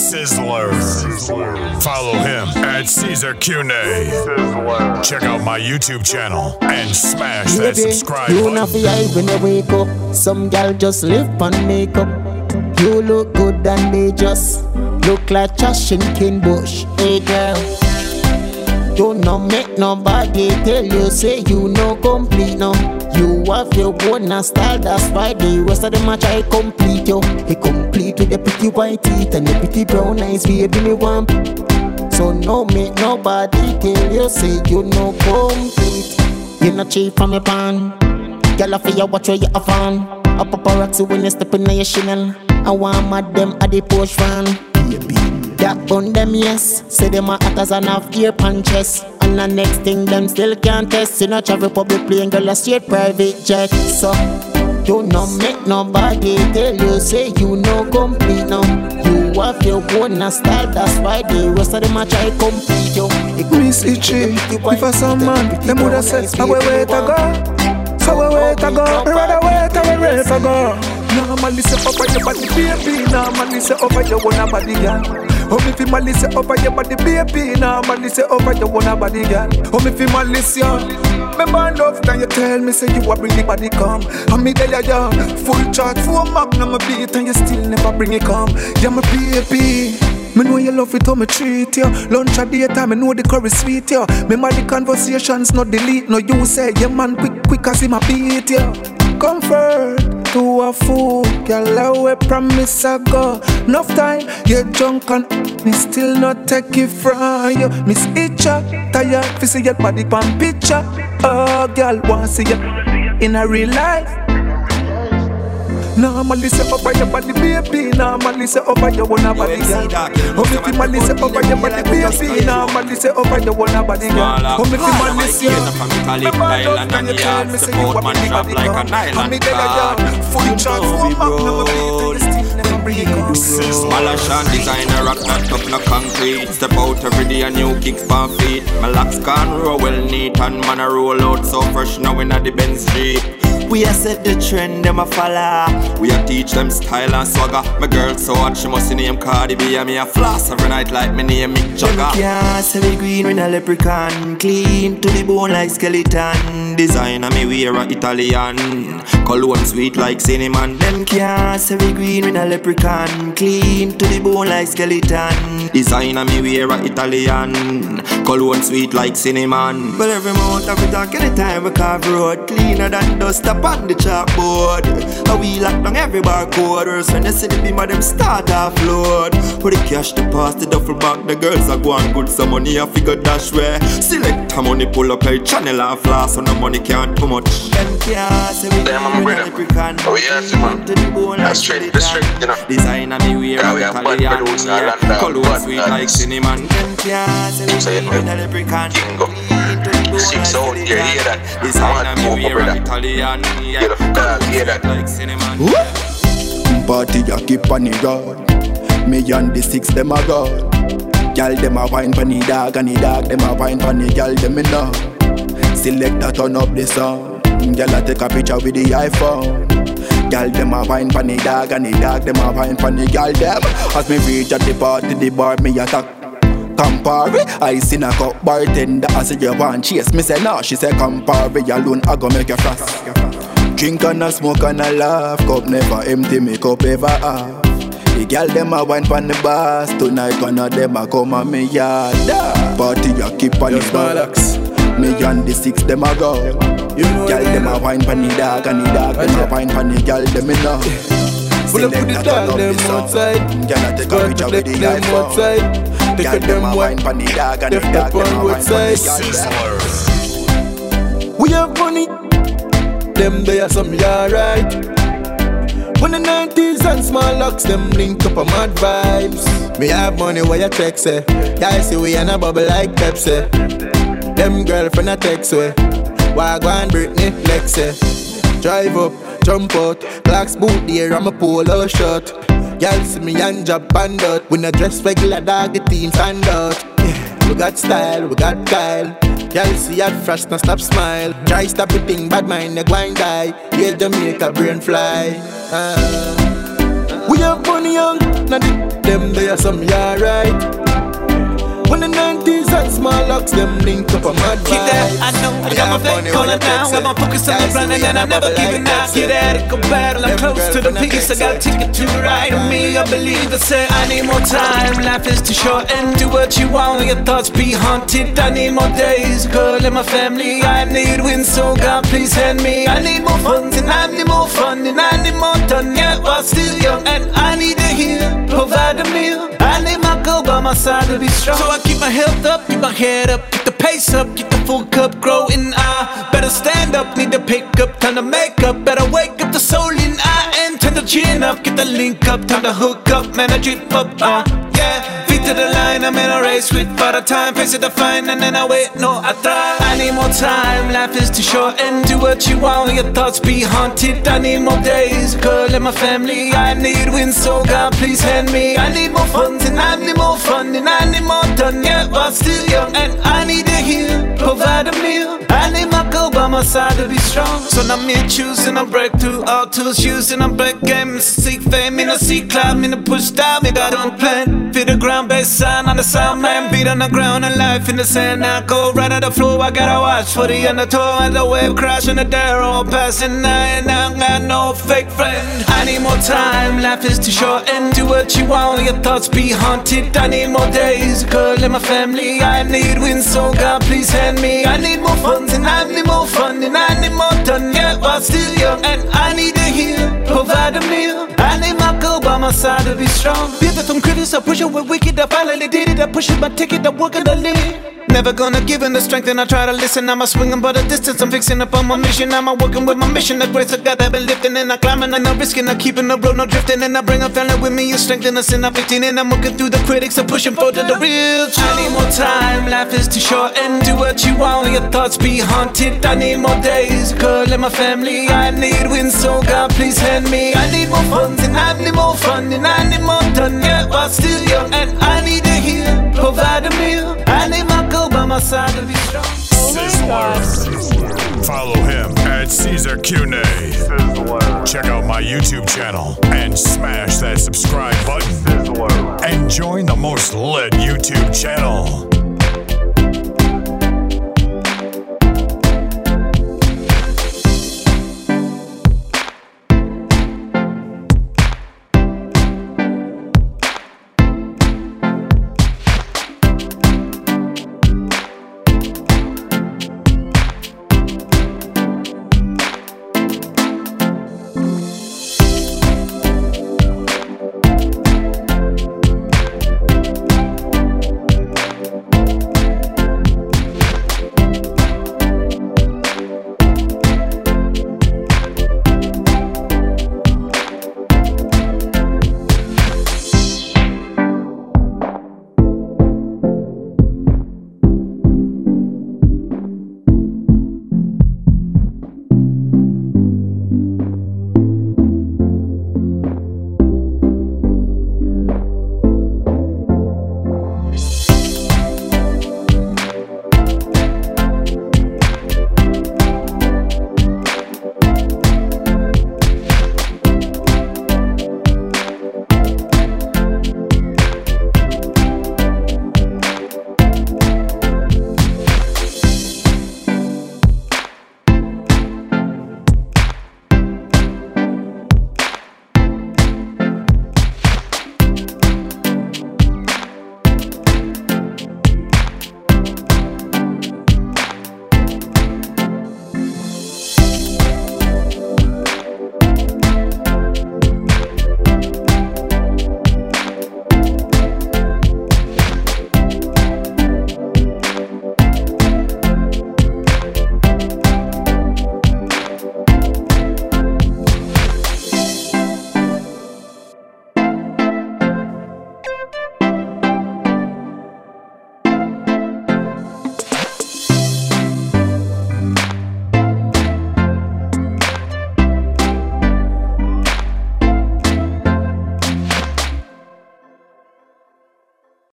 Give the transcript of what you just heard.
Sizzler. Follow him at Caesar Cune. Check out my YouTube channel and smash that subscribe button. You not feel hype when you wake up. Some gal just live on makeup. You look good and they just look like trash in King Bush. Hey girl, you no make nobody tell you say you no complete no. You have your own style, that's why the rest of them a try complete you. He complete with the pretty white teeth and the pretty brown eyes, baby me want. So no make nobody tell you say you no complete. You not cheap from your pan. Girl I feel you watch where you have fun. A paparazzi when you step in your Chanel. I want mad them at the Porsche van. That bun them yes. Say them a hot as an half ear punches. And the next thing them still can't test. You know travel public plane girl a straight private jet. So you no make nobody tell you say you no complete now. You have your own style, that's why the rest of them a try complete you. Miss Itchy, if a some man, them woulda said, how we wait to go? How we wait to go? Rather wait how we ready to go. Normally say over your body, baby. Normally say over your own body, girl. Oh, me feel malice over your body, baby. Normally say over your own body, girl. Oh, me feel malice, yeah. Remember enough time you tell me say you a bring the body come. And me there, yeah, full charge, full magnum a beat, and you still never bring it come. Yeah, my baby. Me know you love it how me treat you. Lunch at daytime, me know the curry sweet you. Remember the conversations, not delete. No, you say, yeah man, quick as him a beat you. Comfort to a fool, girl, I will promise I go. Enough time, you drunk and me still not take it from you. Miss Itcha, tired, fi see your body pan picture. Oh, girl, want see you in a real life. Normally say over your body, baby. Normally say over your own body, girl. Oh, me fi mali say over your body, baby. Normally say over your own body, girl. Oh, me fi mali say. Remember those time you tell me say you a big body girl. And me there, girl, full charge, full magnum a beat, and you still never bring it up. Malashan designer rock, not up no concrete. Step out every day and new kicks for feet. My locks can roll well neat and man a roll out so fresh now in the Benz Street. We a set the trend, them a follow. We a teach them style and swagger. My girl so hot, she must name Cardi B. And me a floss every night like me name Mick Jagger. Them can't say we green with a leprechaun. Clean to the bone like skeleton. Designer me wear a Italian. Cologne sweet like cinnamon. Them can't say we green with a leprechaun. Clean to the bone like skeleton. Designer me wear a Italian. Cologne sweet like cinnamon. But every month I talk anytime we carve road. Cleaner than dust up on the chalkboard. And we lock down every barcode. Worse when they see the beam of them start off load. For the cash to pass the duffel bag. The girls are going good, some money I figure dash where. Select a money pull up a channel and floss. So no money can't too much. Them can't say we I'm a brother. Oh yes, man. That's straight, you know. Designer me wear a Italian. Cologne sweet like cinnamon. Them can't say we wear a leprechaun. Kingo 6 out, you hear that? Designer me wear a Italian. Hear that? Like cinnamon. Party ya keep on the road. Me and the 6 them a go. Girl them a wine pon the dog and the dog them a wine pon the girl them in know. Select a turn up the sound. Girl a take a picture with the iPhone. Girl them a wine pon the dog and the dog them a wine pon the girl them. As me reach at the party, the bar me attack. Campari, I seen a cup bartender. I say you want chase, me say no. She say Campari alone I go make you fast. Drink and a smoke and a laugh. Cup never empty, me cup ever half. The girl them a wine pon the bars. Tonight one of them a come on me yard. Party ya keep on the box. Me and the 6 them a go. Girl them a wine pon the dog and the dog them a wine pon the girl them in know. Pull up with the dog them outside. Girl a take a picture with the them outside. Girl them a wine pon the dog and the dog them a wine pon the girl. We have money. Them they are some alright. When the 90s and small locks, them link up on mad vibes. Me have money where you text say. Y'all see we in a bubble like Pepsi. Them girlfriend a text way. Wagwan Britney Lexi. Drive up, jump out. Clocks boot there, I'm a polo shirt. Y'all see me and job band out. We not dress regular dog, the team stand out. Yeah, we got style, we got style. Y'all see at fresh, now stop smile. Try stop the thing, bad mind, they go and die. Yeah, Jamaica brain fly. We We have money young, now them they are some yeah right. When the 90s and small locks, them link up a mad vibe. Keep that, I know, I got my flame calling down. Got my focus on the brand and I'm never giving out. Get at it, go battle, I'm close to the peace. I got a ticket to ride on me, I believe I say I need more time. Life is too short and do what you want. Your thoughts be haunted, I need more days. Girl and my family, I need wins, so God please hand me. I need more funds and I need more fun and I need more done. Yeah, while still young and I need to heal, provide a meal. I need my girl by my side to be strong. So I keep my health up, keep my head up, keep the pace up, keep the full cup growing. I better stand up, need to pick up, time to make up. Better wake up the soul in I and turn the chin up, get the link up, time to hook up, man I drip up, yeah. Feet to the line, I'm in a race with father time, face it to find and then I wait, no I thrive. I need more time, life is too short and do what you want, your thoughts be haunted. I need more days, girl and my family, I need wins, so God please hand me. I need more funds and I need more fun and I need more done, yeah, while still young and I need to heal, provide a meal. I need my girl by my side to be strong. So now me choosing a breakthrough, all tools using a break game. Seek fame, in a seek climb, in a push down, me got on plan. Feel the ground bass sign on the sound man, beat on the ground and life in the sand. I go right at the floor, I gotta watch for the undertow and the wave crash on the dare all passing night. And I got no fake friend. I need more time, life is too short and do what you want, your thoughts be haunted. I need more days, girl and my family, I need wins, so God please hand me. I need more funds and I need more fun and I need more done, yeah, while still young and I need to heal, provide a meal. I need my girl by my side to be strong. Pivot from critics, I push it with wicked, I finally did it. I push it, my ticket, I work it, I live. Never gonna give in the strength and I try to listen. I'm a swinging but a distance, I'm fixing up on my mission. I'm a working with my mission, the grace of God I've been lifting. And I climbing and I'm risking, I'm keeping the road, no drifting. And I bring a family with me, you strengthen us in I'm 15. And I'm looking through the critics, I'm pushing forward to the real truth. I need more time, life is too short and do what you want, your thoughts be haunted. I need more days, girl and my family, I need wins, so God please hand me. I need more funds and I need more fun and I need more done, yeah, while still young and I need to heal, provide a meal. I need my girl by my side to be strong. Sizzler. Follow him at Caesar Cune. Check out my YouTube channel and smash that subscribe button. And join the most lit YouTube channel.